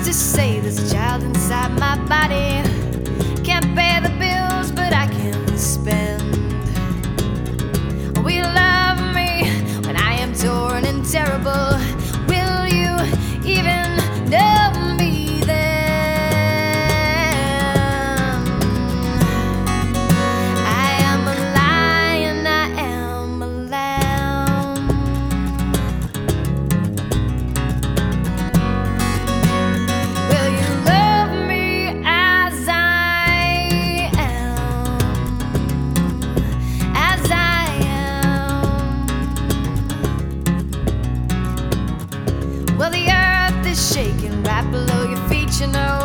to say there's a child inside my body. Can't pay the bills, but I can spend. Will you love me when I am torn and terrible? Will you even know me then? I am a lion, I am a lamb. Will you love me as I am? As I am. Well, the earth is shaking right below your feet, you know.